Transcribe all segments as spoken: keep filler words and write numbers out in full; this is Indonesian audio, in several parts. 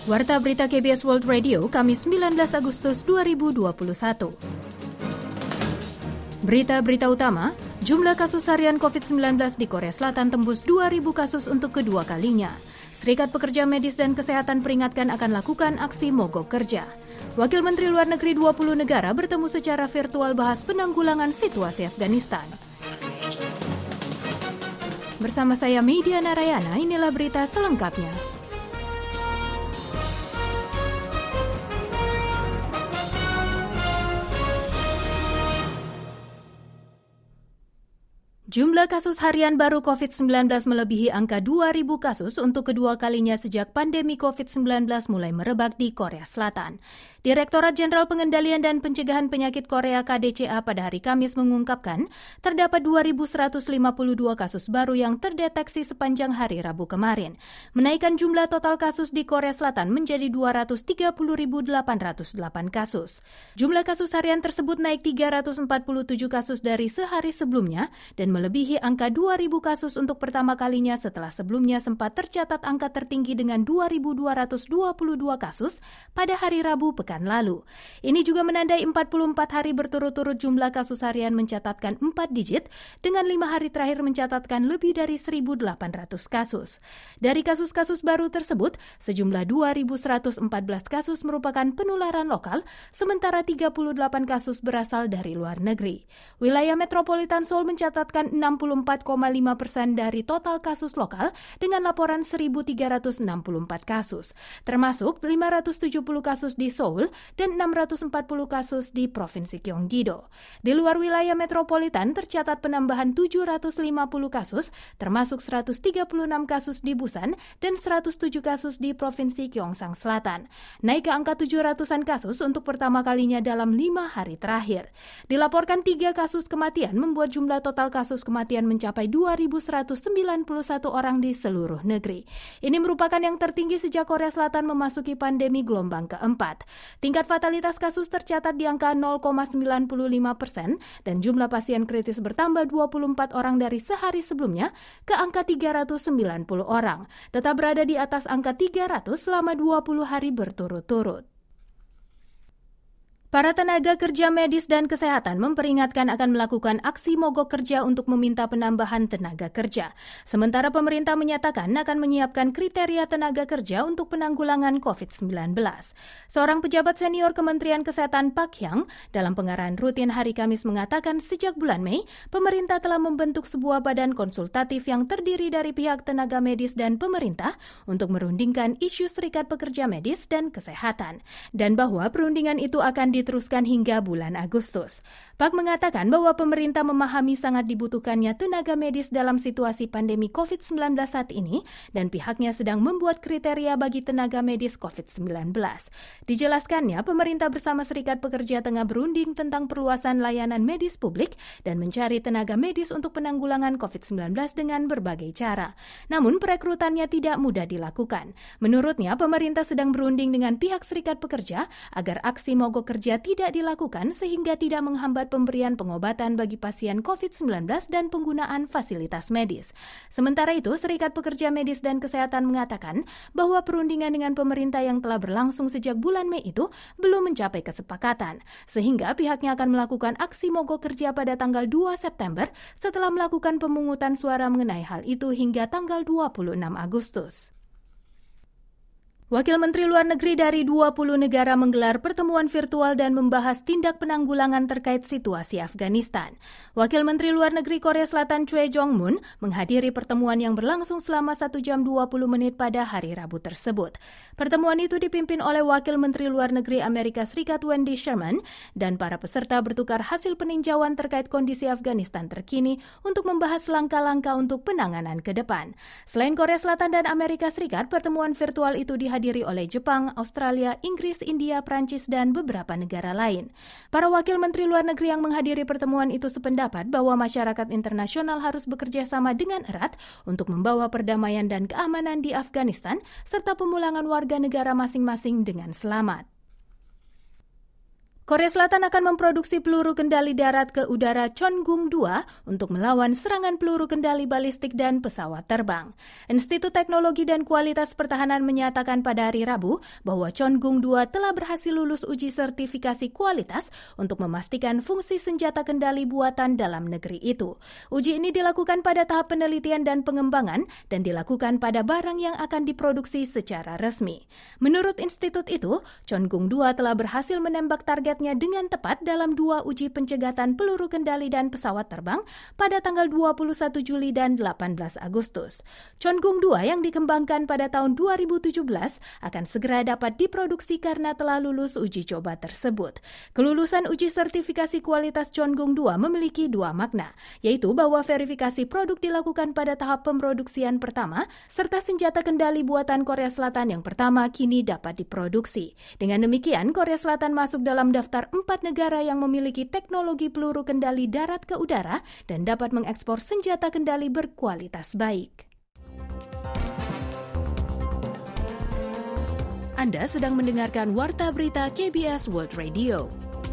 Warta Berita K B S World Radio, Kamis sembilan belas Agustus dua ribu dua puluh satu. Berita-berita utama, jumlah kasus harian covid sembilan belas di Korea Selatan tembus dua ribu kasus untuk kedua kalinya. Serikat Pekerja Medis dan Kesehatan peringatkan akan lakukan aksi mogok kerja. Wakil Menteri Luar Negeri dua puluh negara bertemu secara virtual bahas penanggulangan situasi Afghanistan. Bersama saya Media Narayana, inilah berita selengkapnya. Jumlah kasus harian baru covid sembilan belas melebihi angka dua ribu kasus untuk kedua kalinya sejak pandemi covid sembilan belas mulai merebak di Korea Selatan. Direktorat Jenderal Pengendalian dan Pencegahan Penyakit Korea K D C A pada hari Kamis mengungkapkan terdapat dua ribu seratus lima puluh dua kasus baru yang terdeteksi sepanjang hari Rabu kemarin, menaikkan jumlah total kasus di Korea Selatan menjadi dua ratus tiga puluh ribu delapan ratus delapan kasus. Jumlah kasus harian tersebut naik tiga ratus empat puluh tujuh kasus dari sehari sebelumnya dan melebihi angka dua ribu kasus untuk pertama kalinya setelah sebelumnya sempat tercatat angka tertinggi dengan dua ribu dua ratus dua puluh dua kasus pada hari Rabu pekan lalu. Ini juga menandai empat puluh empat hari berturut-turut jumlah kasus harian mencatatkan empat digit dengan lima hari terakhir mencatatkan lebih dari seribu delapan ratus kasus. Dari kasus-kasus baru tersebut, sejumlah dua ribu seratus empat belas kasus merupakan penularan lokal, sementara tiga puluh delapan kasus berasal dari luar negeri. Wilayah metropolitan Seoul mencatatkan enam puluh empat koma lima persen dari total kasus lokal dengan laporan seribu tiga ratus enam puluh empat kasus, termasuk lima ratus tujuh puluh kasus di Seoul dan enam ratus empat puluh kasus di Provinsi Gyeonggi-do. Di luar wilayah metropolitan tercatat penambahan tujuh ratus lima puluh kasus, termasuk seratus tiga puluh enam kasus di Busan dan seratus tujuh kasus di Provinsi Gyeongsang Selatan. Naik ke angka tujuh ratusan kasus untuk pertama kalinya dalam lima hari terakhir. Dilaporkan tiga kasus kematian membuat jumlah total kasus kematian mencapai dua ribu seratus sembilan puluh satu orang di seluruh negeri. Ini merupakan yang tertinggi sejak Korea Selatan memasuki pandemi gelombang keempat. Tingkat fatalitas kasus tercatat di angka nol koma sembilan lima persen dan jumlah pasien kritis bertambah dua puluh empat orang dari sehari sebelumnya ke angka tiga ratus sembilan puluh orang, tetap berada di atas angka tiga ratus selama dua puluh hari berturut-turut. Para tenaga kerja medis dan kesehatan memperingatkan akan melakukan aksi mogok kerja untuk meminta penambahan tenaga kerja. Sementara pemerintah menyatakan akan menyiapkan kriteria tenaga kerja untuk penanggulangan covid sembilan belas. Seorang pejabat senior Kementerian Kesehatan Pak Hyang dalam pengarahan rutin hari Kamis mengatakan sejak bulan Mei, pemerintah telah membentuk sebuah badan konsultatif yang terdiri dari pihak tenaga medis dan pemerintah untuk merundingkan isu serikat pekerja medis dan kesehatan. Dan bahwa perundingan itu akan di teruskan hingga bulan Agustus. Pak mengatakan bahwa pemerintah memahami sangat dibutuhkannya tenaga medis dalam situasi pandemi covid sembilan belas saat ini dan pihaknya sedang membuat kriteria bagi tenaga medis covid sembilan belas. Dijelaskannya, pemerintah bersama Serikat Pekerja tengah berunding tentang perluasan layanan medis publik dan mencari tenaga medis untuk penanggulangan covid sembilan belas dengan berbagai cara. Namun, perekrutannya tidak mudah dilakukan. Menurutnya, pemerintah sedang berunding dengan pihak Serikat Pekerja agar aksi mogok kerja tidak dilakukan sehingga tidak menghambat pemberian pengobatan bagi pasien covid sembilan belas dan penggunaan fasilitas medis. Sementara itu, Serikat Pekerja Medis dan Kesehatan mengatakan bahwa perundingan dengan pemerintah yang telah berlangsung sejak bulan Mei itu belum mencapai kesepakatan, sehingga pihaknya akan melakukan aksi mogok kerja pada tanggal dua September setelah melakukan pemungutan suara mengenai hal itu hingga tanggal dua puluh enam Agustus. Wakil Menteri Luar Negeri dari dua puluh negara menggelar pertemuan virtual dan membahas tindak penanggulangan terkait situasi Afghanistan. Wakil Menteri Luar Negeri Korea Selatan Choi Jong-moon menghadiri pertemuan yang berlangsung selama satu jam dua puluh menit pada hari Rabu tersebut. Pertemuan itu dipimpin oleh Wakil Menteri Luar Negeri Amerika Serikat Wendy Sherman dan para peserta bertukar hasil peninjauan terkait kondisi Afghanistan terkini untuk membahas langkah-langkah untuk penanganan ke depan. Selain Korea Selatan dan Amerika Serikat, pertemuan virtual itu dihadiri dihadiri oleh Jepang, Australia, Inggris, India, Prancis, dan beberapa negara lain. Para wakil menteri luar negeri yang menghadiri pertemuan itu sependapat bahwa masyarakat internasional harus bekerja sama dengan erat untuk membawa perdamaian dan keamanan di Afghanistan serta pemulangan warga negara masing-masing dengan selamat. Korea Selatan akan memproduksi peluru kendali darat ke udara Cheongung dua untuk melawan serangan peluru kendali balistik dan pesawat terbang. Institut Teknologi dan Kualitas Pertahanan menyatakan pada hari Rabu bahwa Cheongung dua telah berhasil lulus uji sertifikasi kualitas untuk memastikan fungsi senjata kendali buatan dalam negeri itu. Uji ini dilakukan pada tahap penelitian dan pengembangan dan dilakukan pada barang yang akan diproduksi secara resmi. Menurut institut itu, Cheongung dua telah berhasil menembak target dengan tepat dalam dua uji pencegatan peluru kendali dan pesawat terbang pada tanggal dua puluh satu Juli dan delapan belas Agustus. Cheongung dua yang dikembangkan pada tahun dua ribu tujuh belas akan segera dapat diproduksi karena telah lulus uji coba tersebut. Kelulusan uji sertifikasi kualitas Cheongung dua memiliki dua makna, yaitu bahwa verifikasi produk dilakukan pada tahap pemproduksian pertama, serta senjata kendali buatan Korea Selatan yang pertama kini dapat diproduksi. Dengan demikian, Korea Selatan masuk dalam daftar daftar empat negara yang memiliki teknologi peluru kendali darat ke udara dan dapat mengekspor senjata kendali berkualitas baik. Anda sedang mendengarkan Warta Berita K B S World Radio.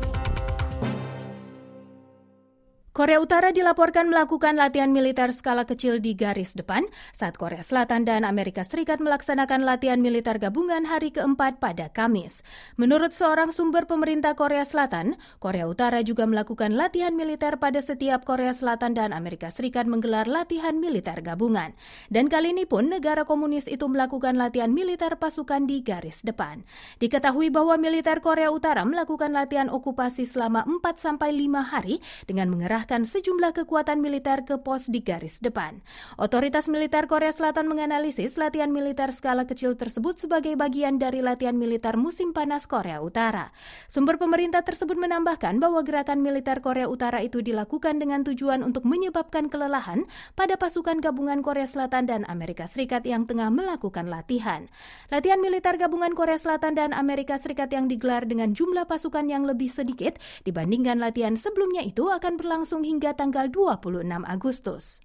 Korea Utara dilaporkan melakukan latihan militer skala kecil di garis depan saat Korea Selatan dan Amerika Serikat melaksanakan latihan militer gabungan hari keempat pada Kamis. Menurut seorang sumber pemerintah Korea Selatan, Korea Utara juga melakukan latihan militer pada setiap Korea Selatan dan Amerika Serikat menggelar latihan militer gabungan. Dan kali ini pun negara komunis itu melakukan latihan militer pasukan di garis depan. Diketahui bahwa militer Korea Utara melakukan latihan okupasi selama empat sampai lima hari dengan mengerahkan sejumlah kekuatan militer ke pos di garis depan. Otoritas militer Korea Selatan menganalisis latihan militer skala kecil tersebut sebagai bagian dari latihan militer musim panas Korea Utara. Sumber pemerintah tersebut menambahkan bahwa gerakan militer Korea Utara itu dilakukan dengan tujuan untuk menyebabkan kelelahan pada pasukan gabungan Korea Selatan dan Amerika Serikat yang tengah melakukan latihan. Latihan militer gabungan Korea Selatan dan Amerika Serikat yang digelar dengan jumlah pasukan yang lebih sedikit dibandingkan latihan sebelumnya itu akan berlangsung hingga tanggal dua puluh enam Agustus.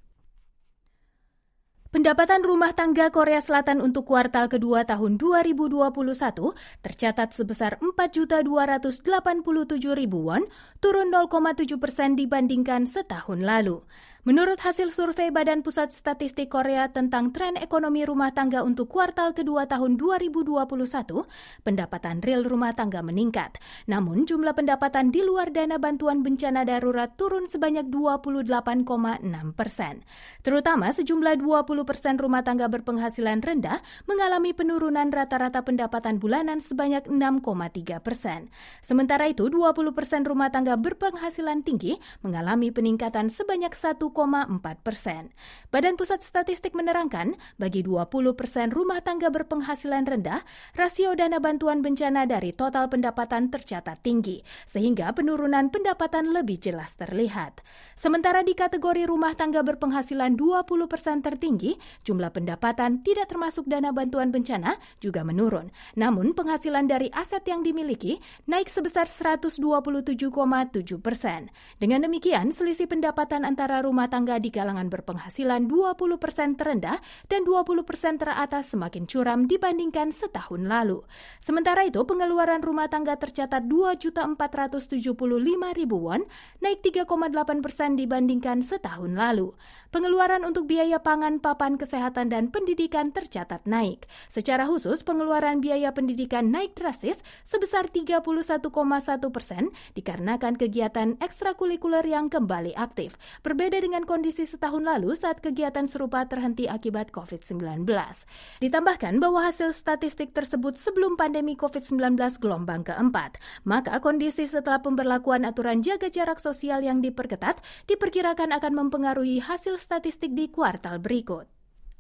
Pendapatan rumah tangga Korea Selatan untuk kuartal kedua tahun dua ribu dua puluh satu tercatat sebesar empat juta dua ratus delapan puluh tujuh ribu won, turun nol koma tujuh persen dibandingkan setahun lalu. Menurut hasil survei Badan Pusat Statistik Korea tentang tren ekonomi rumah tangga untuk kuartal kedua tahun dua ribu dua puluh satu, pendapatan real rumah tangga meningkat. Namun jumlah pendapatan di luar dana bantuan bencana darurat turun sebanyak dua puluh delapan koma enam persen. Terutama sejumlah dua puluh persen rumah tangga berpenghasilan rendah mengalami penurunan rata-rata pendapatan bulanan sebanyak enam koma tiga persen. Sementara itu dua puluh persen rumah tangga berpenghasilan tinggi mengalami peningkatan sebanyak satu koma empat persen. Badan Pusat Statistik menerangkan, bagi dua puluh persen rumah tangga berpenghasilan rendah, rasio dana bantuan bencana dari total pendapatan tercatat tinggi, sehingga penurunan pendapatan lebih jelas terlihat. Sementara di kategori rumah tangga berpenghasilan dua puluh persen tertinggi, jumlah pendapatan tidak termasuk dana bantuan bencana juga menurun. Namun penghasilan dari aset yang dimiliki naik sebesar seratus dua puluh tujuh koma tujuh persen. Dengan demikian, selisih pendapatan antara rumah tangga di kalangan berpenghasilan dua puluh persen terendah dan dua puluh persen teratas semakin curam dibandingkan setahun lalu. Sementara itu, pengeluaran rumah tangga tercatat dua juta empat ratus tujuh puluh lima ribu won, naik tiga koma delapan persen dibandingkan setahun lalu. Pengeluaran untuk biaya pangan, papan kesehatan, dan pendidikan tercatat naik. Secara khusus, pengeluaran biaya pendidikan naik drastis sebesar tiga puluh satu koma satu persen dikarenakan kegiatan ekstrakurikuler yang kembali aktif. Berbeda dengan kondisi setahun lalu saat kegiatan serupa terhenti akibat covid sembilan belas. Ditambahkan bahwa hasil statistik tersebut sebelum pandemi covid sembilan belas gelombang keempat. Maka kondisi setelah pemberlakuan aturan jaga jarak sosial yang diperketat diperkirakan akan mempengaruhi hasil statistik di kuartal berikut.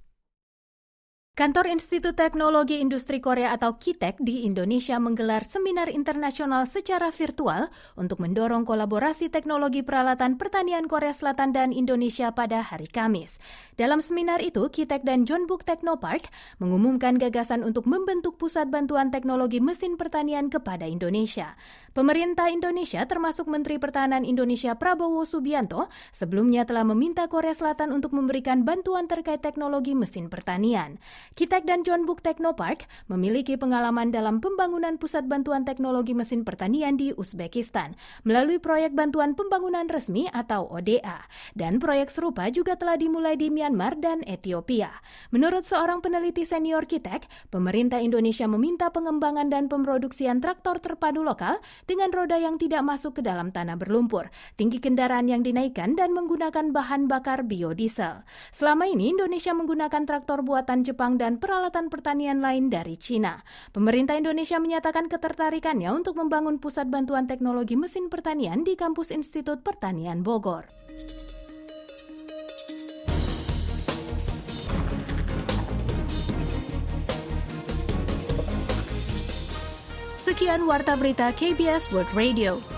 Kantor Institut Teknologi Industri Korea atau K I T E K di Indonesia menggelar seminar internasional secara virtual untuk mendorong kolaborasi teknologi peralatan pertanian Korea Selatan dan Indonesia pada hari Kamis. Dalam seminar itu, K I T E K dan Jeonbuk Technopark mengumumkan gagasan untuk membentuk pusat bantuan teknologi mesin pertanian kepada Indonesia. Pemerintah Indonesia termasuk Menteri Pertahanan Indonesia Prabowo Subianto sebelumnya telah meminta Korea Selatan untuk memberikan bantuan terkait teknologi mesin pertanian. Kitek dan John Book Technopark memiliki pengalaman dalam pembangunan pusat bantuan teknologi mesin pertanian di Uzbekistan melalui proyek bantuan pembangunan resmi atau O D A. Dan proyek serupa juga telah dimulai di Myanmar dan Ethiopia. Menurut seorang peneliti senior Kitek, pemerintah Indonesia meminta pengembangan dan pemroduksian traktor terpadu lokal dengan roda yang tidak masuk ke dalam tanah berlumpur, tinggi kendaraan yang dinaikkan dan menggunakan bahan bakar biodiesel. Selama ini Indonesia menggunakan traktor buatan Jepang dan peralatan pertanian lain dari Cina. Pemerintah Indonesia menyatakan ketertarikannya untuk membangun pusat bantuan teknologi mesin pertanian di kampus Institut Pertanian Bogor. Sekian Warta Berita K B S World Radio.